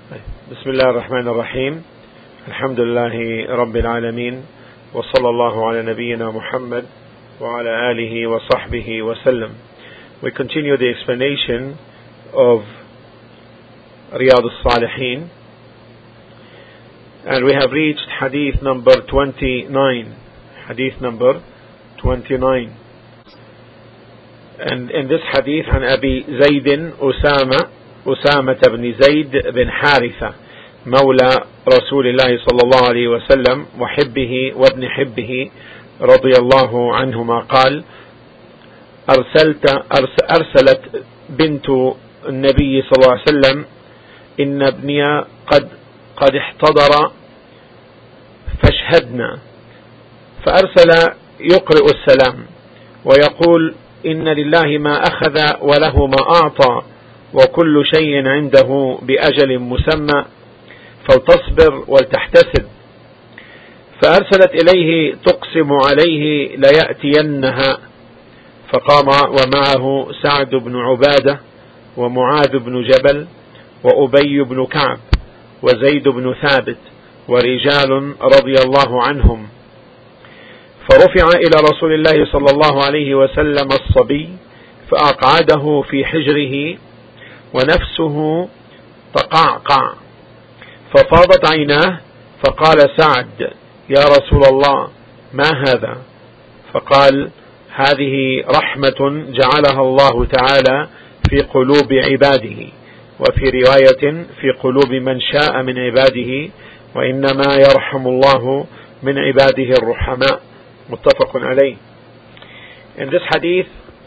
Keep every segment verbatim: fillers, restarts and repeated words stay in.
بسم الله الرحمن الرحيم. الحمد لله رب العالمين، وصلى الله على نبينا محمد وعلى آله وصحبه وسلم. We continue the explanation of Riyadh al-Salihin, and we have reached hadith number twenty-nine. Hadith number twenty-nine. And in this hadith, عن أبي زيد أسامة أسامة بن زيد بن حارثة مولى رسول الله صلى الله عليه وسلم وحبه وابن حبه رضي الله عنهما قال: أرسلت أرسلت بنت النبي صلى الله عليه وسلم إن ابني قد قد احتضر فاشهدنا، فأرسل يقرئ السلام ويقول: إن لله ما أخذ وله ما أعطى وكل شيء عنده بأجل مسمى فلتصبر ولتحتسب. فأرسلت إليه تقسم عليه ليأتينها، فقام ومعه سعد بن عبادة ومعاذ بن جبل وأبي بن كعب وزيد بن ثابت ورجال رضي الله عنهم. فرفع إلى رسول الله صلى الله عليه وسلم الصبي فأقعده في حجره ونفسه تقعقع، ففاضت عيناه، فقال سعد: يا رسول الله ما هذا؟ فقال: هذه رحمة جعلها الله تعالى في قلوب عباده، وفي رواية في قلوب من شاء من عباده، وإنما يرحم الله من عباده الرحماء. متفق عليه. In this hadith,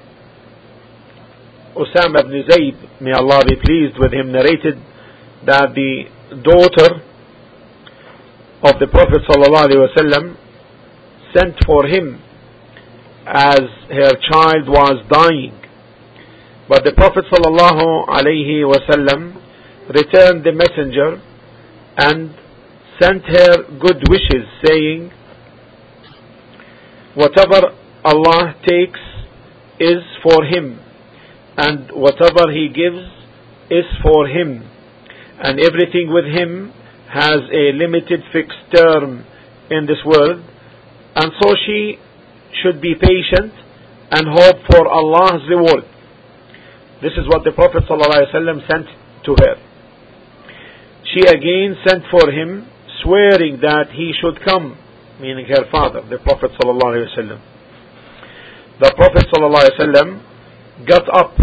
Usama ibn Zayd, may Allah be pleased with him, narrated that the daughter of the Prophet ﷺ sent for him as her child was dying. But the Prophet ﷺ returned the messenger and sent her good wishes, saying, whatever Allah takes is for him, and whatever he gives is for him, and everything with him has a limited fixed term in this world, and so she should be patient and hope for Allah's reward. This is what the Prophet ﷺ sent to her. She again sent for him, swearing that he should come, meaning her father, the Prophet ﷺ. The Prophet ﷺ got up.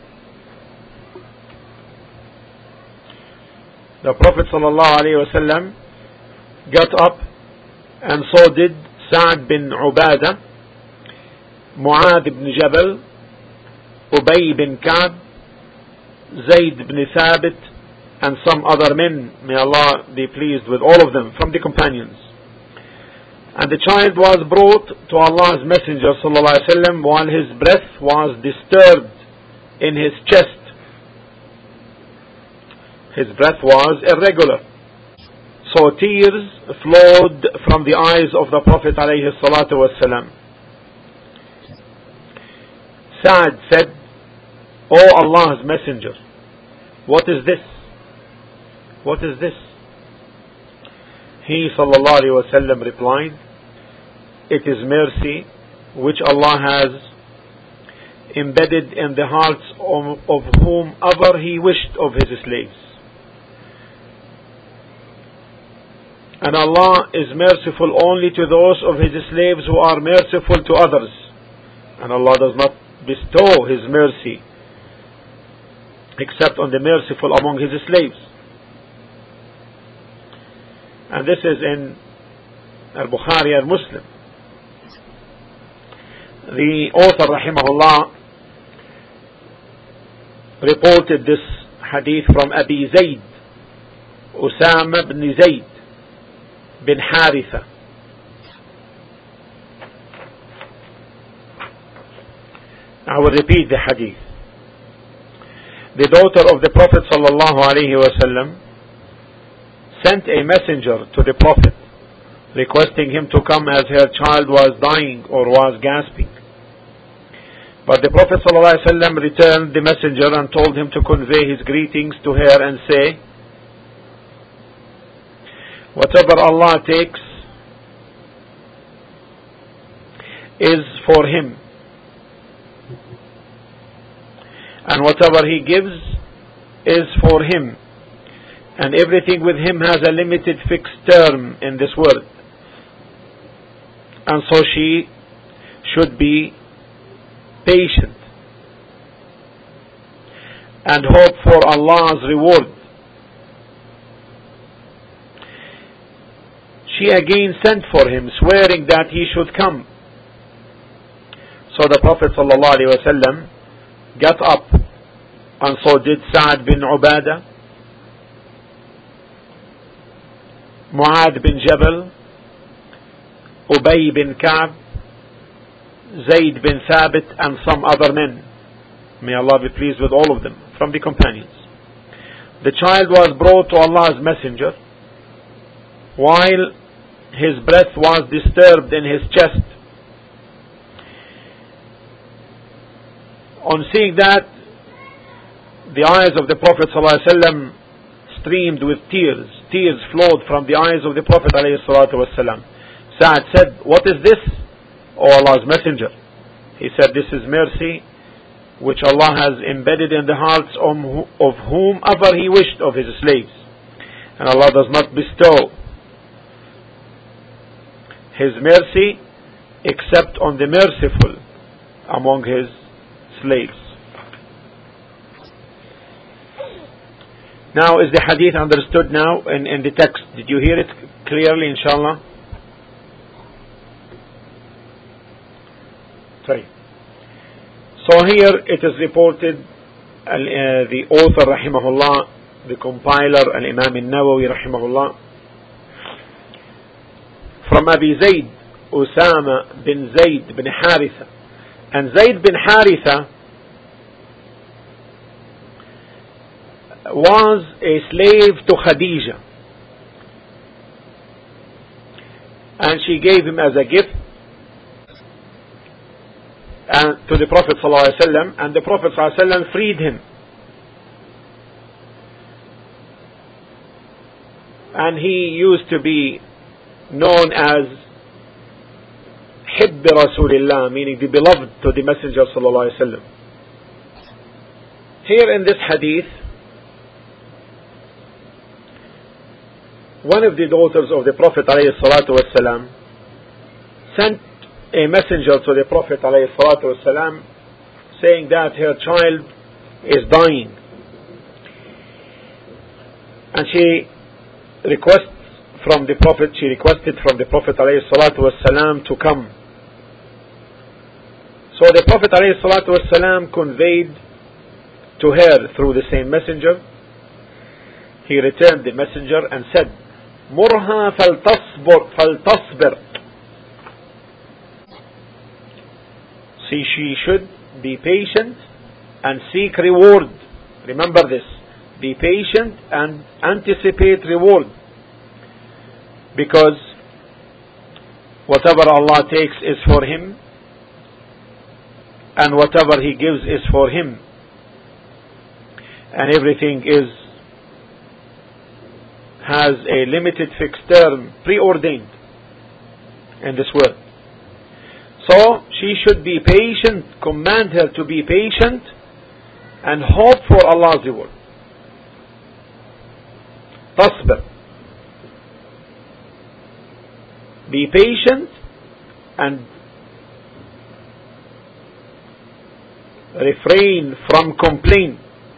The Prophet ﷺ got up, and so did Sa'd bin Ubadah, Mu'adh ibn Jabal, Ubay bin Ka'b, Zayd bin Thabit, and some other men. May Allah be pleased with all of them from the companions. And the child was brought to Allah's Messenger ﷺ while his breath was disturbed in his chest. His breath was irregular. So tears flowed from the eyes of the Prophet ﷺ. Sa'd said, O Allah's Messenger, what is this? What is this? He ﷺ replied, it is mercy which Allah has embedded in the hearts of, of whomever He wished of His slaves. And Allah is merciful only to those of His slaves who are merciful to others. And Allah does not bestow His mercy except on the merciful among His slaves. And this is in Al-Bukhari and Muslim. The author, rahimahullah, reported this hadith from Abi Zayd, Usama ibn Zayd bin Haritha. I will repeat the hadith. The daughter of the Prophet sallallahu alaihi wasallam sent a messenger to the Prophet requesting him to come as her child was dying or was gasping. But the Prophet ﷺ returned the messenger and told him to convey his greetings to her and say, Whatever Allah takes is for Him, and whatever He gives is for Him, and everything with Him has a limited fixed term in this world, and so she should be patient and hope for Allah's reward. She again sent for him, swearing that he should come. So the Prophet ﷺ got up, and so did Sa'ad bin Ubadah, Mu'adh bin Jabal, Ubay bin Ka'b, Zayd bin Thabit, and some other men. May Allah be pleased with all of them from the companions. The child was brought to Allah's messenger while his breath was disturbed in his chest. On seeing that, the eyes of the Prophet ﷺ streamed with tears. Tears flowed from the eyes of the Prophet ﷺ. Sa'ad said, "What is this, O Allah's messenger?" He said, "This is mercy which Allah has embedded in the hearts of whomever He wished of His slaves, and Allah does not bestow His mercy except on the merciful among His slaves." Now, is the hadith understood now in, in the text? Did you hear it clearly, inshallah? Sorry. So here it is reported, uh, the author rahimahullah, the compiler al-Imam al-Nawawi rahimahullah, from Abi Zayd, Usama bin Zayd bin Haritha. And Zayd bin Haritha was a slave to Khadija, and she gave him as a gift and to the Prophet ﷺ, and the Prophet ﷺ freed him, and he used to be known as Hibb Rasulillah, meaning the beloved to the Messenger ﷺ. Here in this hadith, one of the daughters of the Prophet ﷺ sent a messenger to the Prophet ﷺ saying that her child is dying, and she requests from the Prophet, she requested from the Prophet ﷺ to come. So the Prophet ﷺ conveyed to her through the same messenger. He returned the messenger and said, "Murha faltasbir, faltasbir." See, she should be patient and seek reward. Remember this. Be patient and anticipate reward. Because whatever Allah takes is for Him, and whatever He gives is for Him, and everything is has a limited fixed term preordained in this world. So she should be patient, command her to be patient and hope for Allah's reward. Tasbir. Be patient and refrain from complaint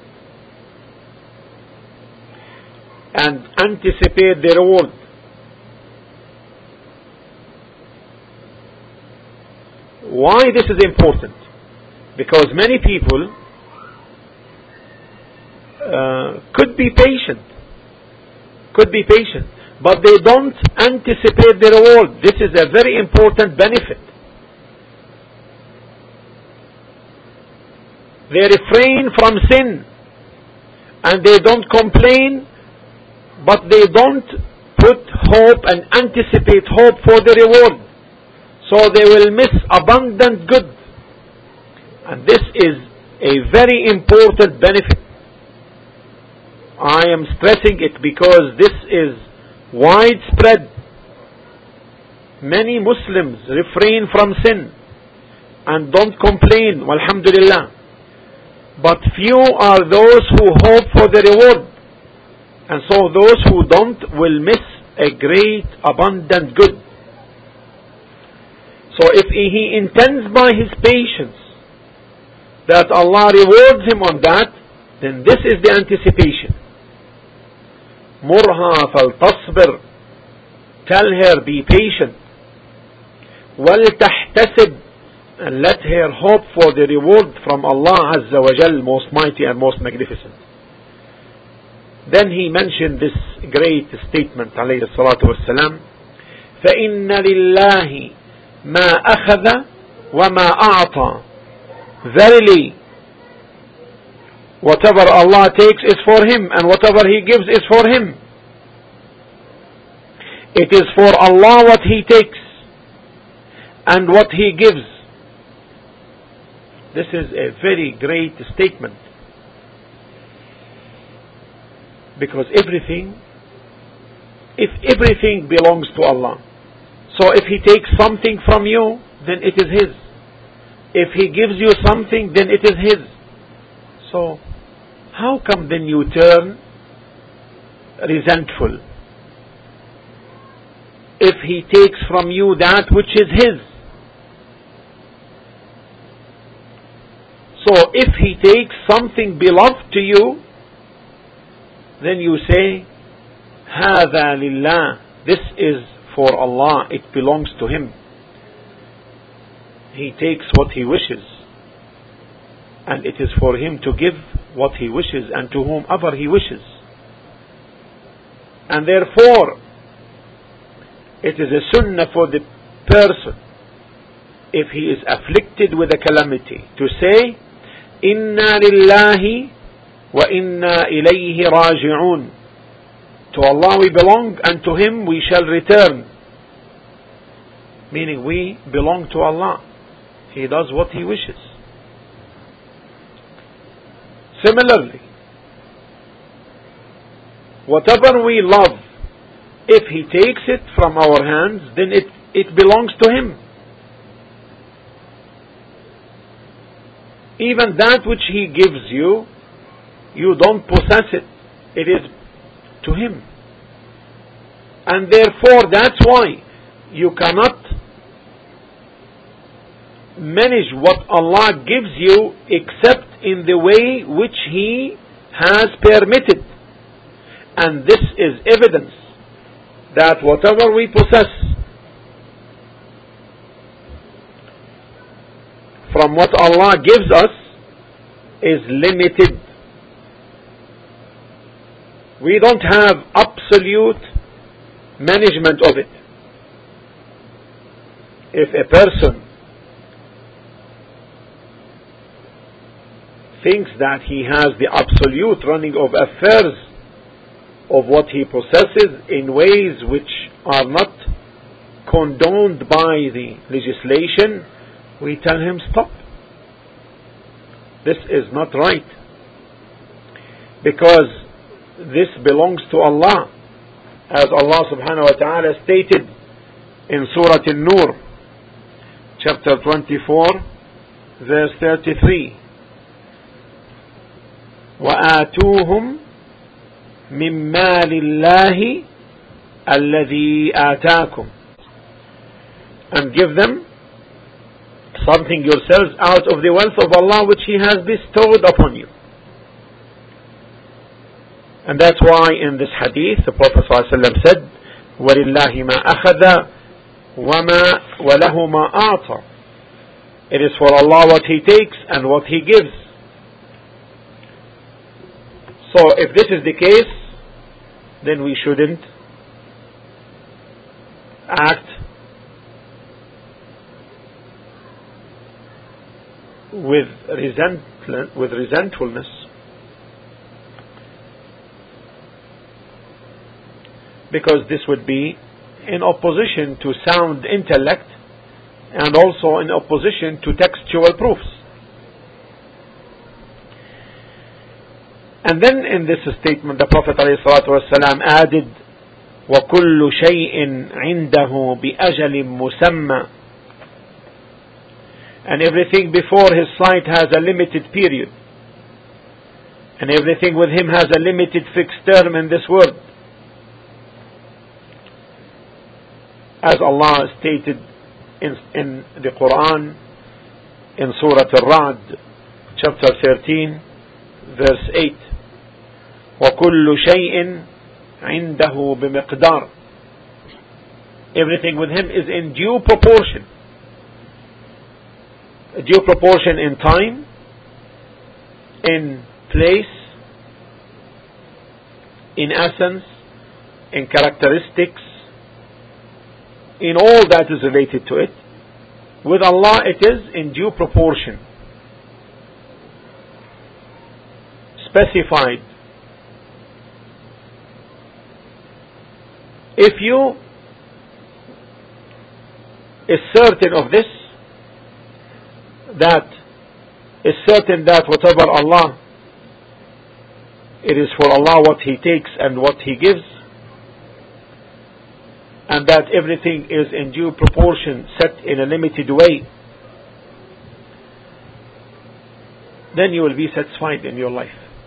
and anticipate the reward. Why this is important? Because many people uh, could be patient, could be patient, but they don't anticipate the reward. This is a very important benefit. They refrain from sin and they don't complain, but they don't put hope and anticipate hope for the reward. So they will miss abundant good. And this is a very important benefit. I am stressing it because this is widespread. Many Muslims refrain from sin and don't complain, walhamdulillah. But few are those who hope for the reward, and so those who don't will miss a great abundant good. So if he intends by his patience that Allah rewards him on that, then this is the anticipation. Murha faltasbir, tell her be patient. Waltahtasib, and let her hope for the reward from Allah Azza wa Jal, most mighty and most magnificent. Then he mentioned this great statement alayhi salatu wassalam, فَإِنَّ لِلَّهِ مَا أَخَذَ وَمَا أَعْطَى. Verily, whatever Allah takes is for him, and whatever he gives is for him. It is for Allah what he takes and what he gives. This is a very great statement, because everything, if everything belongs to Allah, so if he takes something from you, then it is his. If he gives you something, then it is his. So how come then you turn resentful if he takes from you that which is his? So if he takes something beloved to you, then you say, هذا لله, this is for Allah, it belongs to him. He takes what he wishes, and it is for him to give what he wishes and to whomever he wishes. And therefore, it is a sunnah for the person, if he is afflicted with a calamity, to say, Inna lillahi wa inna ilayhi raji'un. To Allah we belong, and to him we shall return. Meaning we belong to Allah. He does what he wishes. Similarly, whatever we love, if he takes it from our hands, then it, it belongs to him. Even that which he gives you, you don't possess it. It is to him. And therefore, that's why you cannot manage what Allah gives you except in the way which he has permitted. And this is evidence that whatever we possess from what Allah gives us is limited. We don't have absolute management of it. If a person thinks that he has the absolute running of affairs of what he possesses in ways which are not condoned by the legislation, we tell him stop. This is not right, because this belongs to Allah, as Allah subhanahu wa ta'ala stated in Surah An-Nur, chapter twenty-four, verse thirty-three. وآتوهم من مال الله الذي آتاكم, and give them something yourselves out of the wealth of Allah which He has bestowed upon you. And that's why in this hadith the Prophet ﷺ said, وَلِلَّهِ مَا أَخَذَ وَمَا وَلَهُ مَا أَعْطَى. It is for Allah what He takes and what He gives. So if this is the case, then we shouldn't act with resentment, with resentfulness, because this would be in opposition to sound intellect and also in opposition to textual proofs. And then in this statement the Prophet ﷺ added وكل شيء عنده بأجل مسمى. And everything before his sight has a limited period. And everything with him has a limited fixed term in this world. As Allah stated in, in the Quran, in Surah Al-Ra'd, chapter thirteen, verse eight. وَكُلُّ شَيْءٍ عِنْدَهُ بِمِقْدَارٍ. Everything with him is in due proportion. A due proportion in time, in place, in essence, in characteristics, in all that is related to it. With Allah it is in due proportion, specified. If you is certain of this, that is certain that whatever Allah, it is for Allah what He takes and what He gives, and that everything is in due proportion, set in a limited way, then you will be satisfied in your life.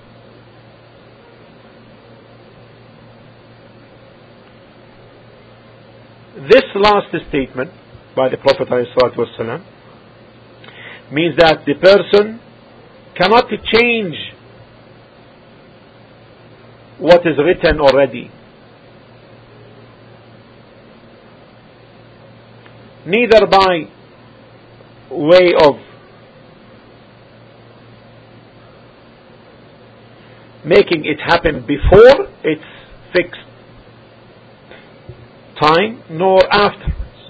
This last statement by the Prophet ﷺ means that the person cannot change what is written already. Neither by way of making it happen before its fixed time, nor afterwards.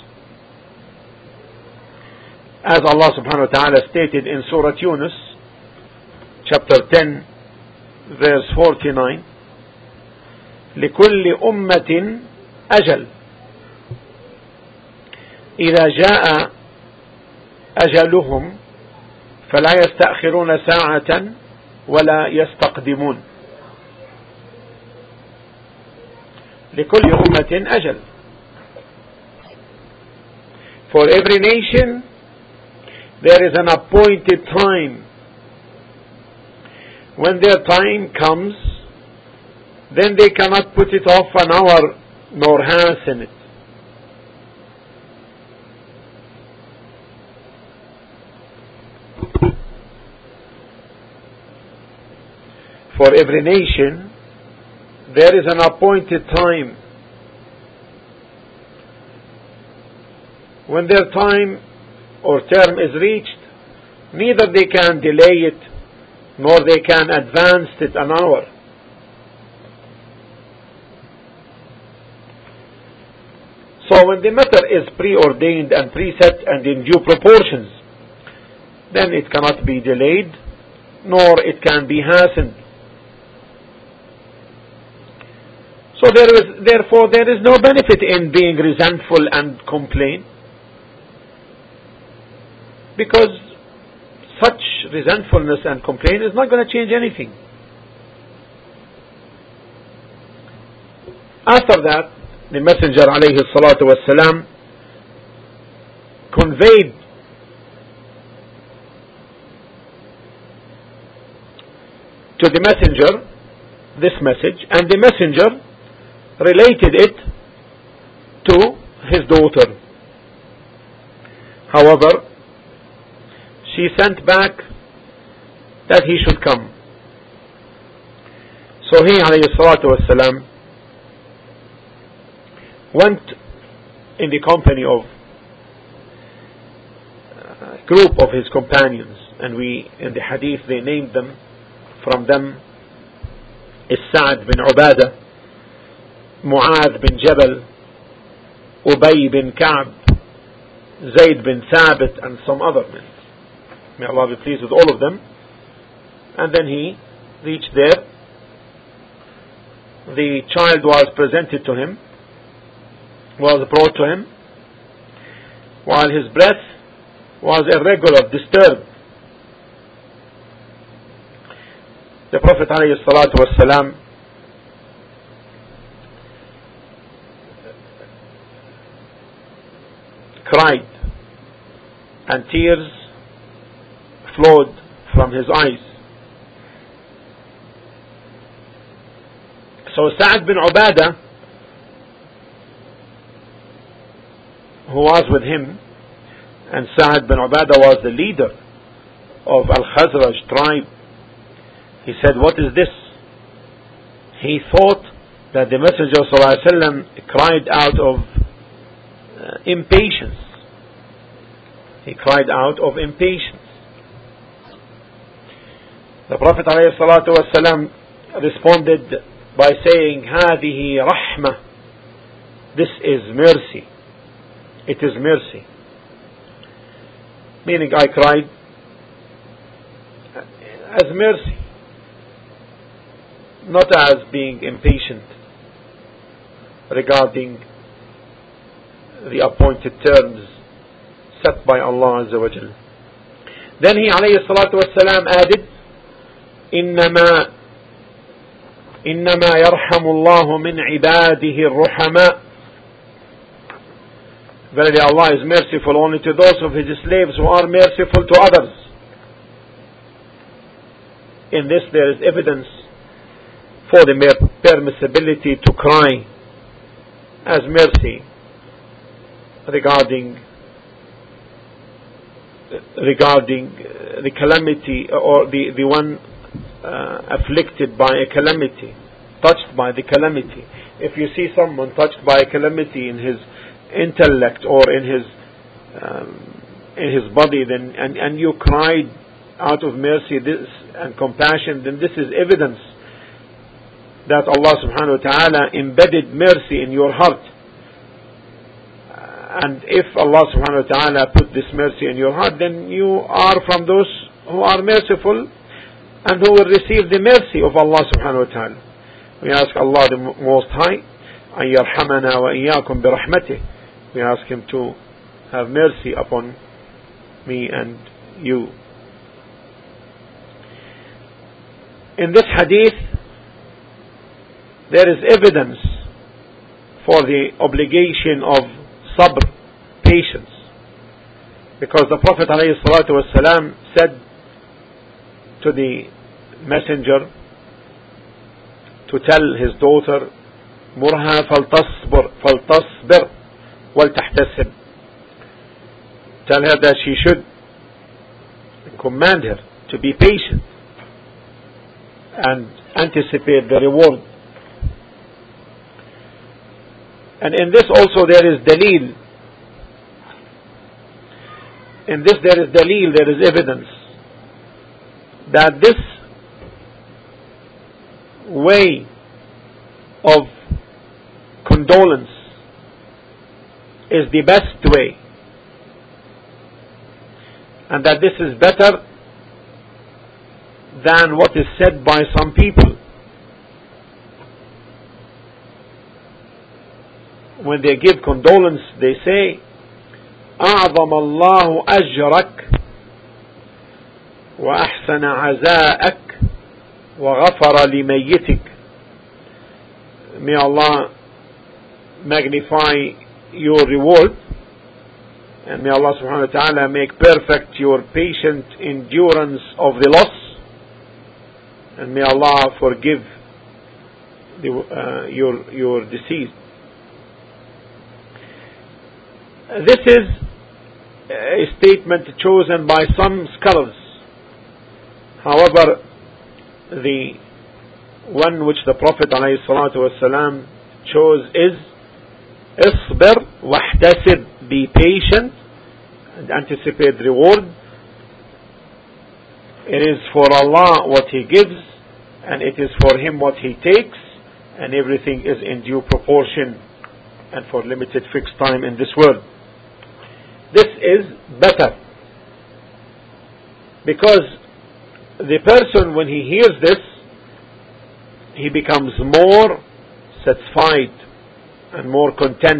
As Allah subhanahu wa ta'ala stated in Surah Yunus, chapter ten, verse forty-nine, لِكُلِّ أُمَّةٍ أَجَلٍ إذا جاء أجلهم فلا يستأخرون ساعة ولا يستقدمون. لكل أمة أجل. For every nation there is an appointed time. When their time comes, then they cannot put it off an hour nor hasten it. For every nation there is an appointed time. When their time or term is reached, neither they can delay it nor they can advance it an hour. So when the matter is preordained and preset and in due proportions, then it cannot be delayed nor it can be hastened. So there is, therefore, there is no benefit in being resentful and complain, because such resentfulness and complaint is not going to change anything. After that, the Messenger alayhi salatu wassalam conveyed to the messenger this message, and the messenger related it to his daughter. However, she sent back that he should come. So he alayhi salatu wassalam went in the company of a group of his companions, and we in the hadith they named them. From them is Sa'd bin Ubadah, Mu'adh bin Jabal, Ubay bin Ka'b, Zayd bin Thabit, and some other men. May Allah be pleased with all of them. And then he reached there. The child was presented to him, was brought to him, while his breath was irregular, disturbed. The Prophet ﷺ cried, and tears flowed from his eyes. So Sa'ad bin Ubadah, who was with him, and Sa'ad bin Ubadah was the leader of Al-Khazraj tribe, he said, what is this? He thought that the Messenger ﷺ cried out of uh, impatience. He cried out of impatience. The Prophet ﷺ responded by saying, هذه رحمة. This is mercy. It is mercy. Meaning I cried as mercy, not as being impatient regarding the appointed terms set by Allah Azza wa Jal. Then he alayhi salatu wassalam added, إنما إنما يرحم الله من عباده الرحماء. Verily Allah is merciful only to those of His slaves who are merciful to others. In this there is evidence for the permissibility to cry as mercy regarding regarding the calamity, or the, the one uh, afflicted by a calamity, touched by the calamity. If you see someone touched by a calamity in his intellect or in his um, in his body, then and, and you cried out of mercy this and compassion, then this is evidence that Allah subhanahu wa ta'ala embedded mercy in your heart. And if Allah subhanahu wa ta'ala put this mercy in your heart, then you are from those who are merciful and who will receive the mercy of Allah subhanahu wa ta'ala. We ask Allah the Most High أن يرحمنا وإياكم برحمته. We ask Him to have mercy upon me and you. In this hadith, there is evidence for the obligation of sabr, patience, because the Prophet ﷺ said to the messenger to tell his daughter, مرها فلتصبر فلتصبر ولتحتسب, tell her that she should command her to be patient and anticipate the reward. And in this also there is dalil. In this there is dalil, there is evidence that this way of condolence is the best way, and that this is better than what is said by some people. When they give condolence, they say, أعظم الله أجرك وأحسن عزاءك وغفر لميتك. May Allah magnify your reward, and may Allah subhanahu wa ta'ala make perfect your patient endurance of the loss, and may Allah forgive the, uh, your your deceased. This is a statement chosen by some scholars. However, the one which the Prophet ﷺ chose is اصبر واحتسب, be patient and anticipate reward. It is for Allah what He gives, and it is for Him what He takes, and everything is in due proportion and for limited fixed time in this world. This is better, because the person, when he hears this, he becomes more satisfied and more content.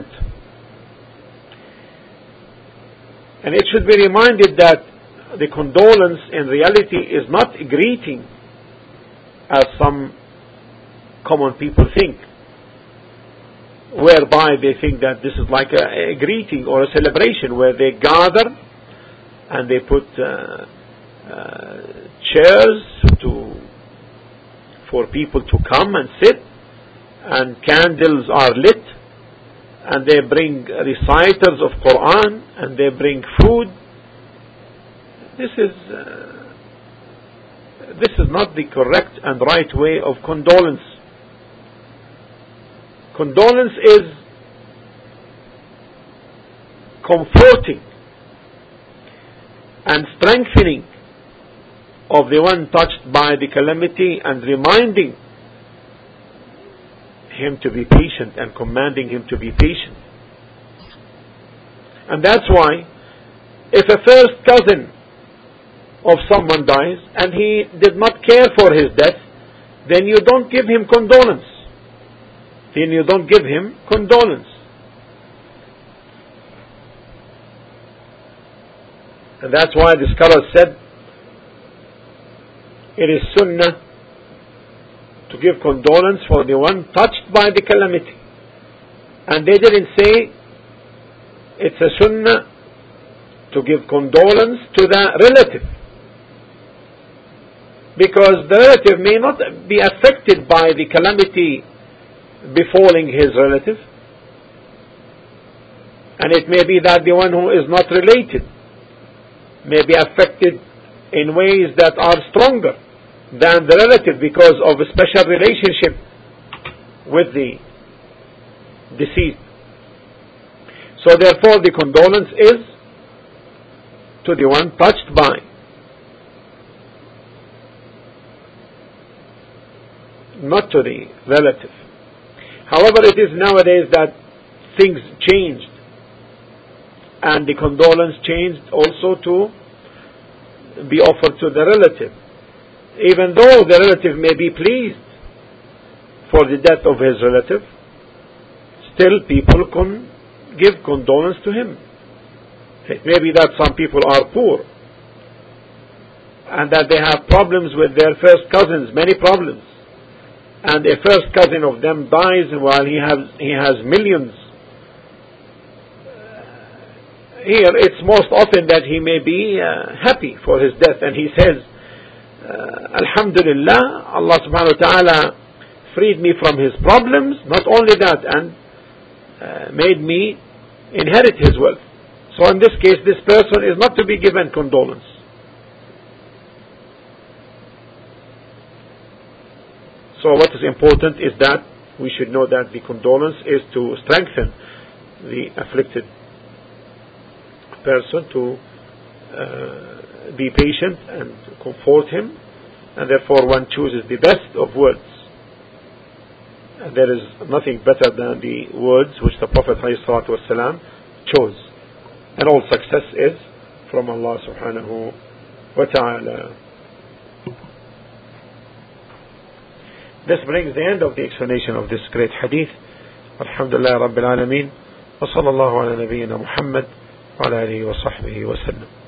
And it should be reminded that the condolence in reality is not a greeting, as some common people think. whereby they think that this is like a, a greeting or a celebration, where they gather and they put uh, uh, chairs to for people to come and sit, and candles are lit, and they bring reciters of Quran, and they bring food. This is uh, this is not the correct and right way of condolence. Condolence is comforting and strengthening of the one touched by the calamity, and reminding him to be patient and commanding him to be patient. And that's why, if a first cousin of someone dies and he did not care for his death, then you don't give him condolence. Then you don't give him condolence. And that's why the scholars said it is sunnah to give condolence for the one touched by the calamity. And they didn't say it's a sunnah to give condolence to the relative, because the relative may not be affected by the calamity befalling his relative, and it may be that the one who is not related may be affected in ways that are stronger than the relative because of a special relationship with the deceased. So therefore the condolence is to the one touched by. Not to the relative. However, it is nowadays that things changed, and the condolence changed also to be offered to the relative. Even though the relative may be pleased for the death of his relative, still people can give condolence to him. It may be that some people are poor, and that they have problems with their first cousins, many problems, and a first cousin of them dies while he has he has millions. Here it's most often that he may be uh, happy for his death, and he says, uh, Alhamdulillah, Allah subhanahu wa ta'ala freed me from his problems, not only that, and uh, made me inherit his wealth. So in this case, this person is not to be given condolence. So what is important is that we should know that the condolence is to strengthen the afflicted person, to uh, be patient and comfort him, and therefore one chooses the best of words. And there is nothing better than the words which the Prophet ﷺ chose. And all success is from Allah subhanahu wa ta'ala. This brings the end of the explanation of this great hadith. Alhamdulillah Rabbil Alameen. Wa sallallahu ala nabiyyina Muhammad wa ala alihi wa sahbihi wa sallam.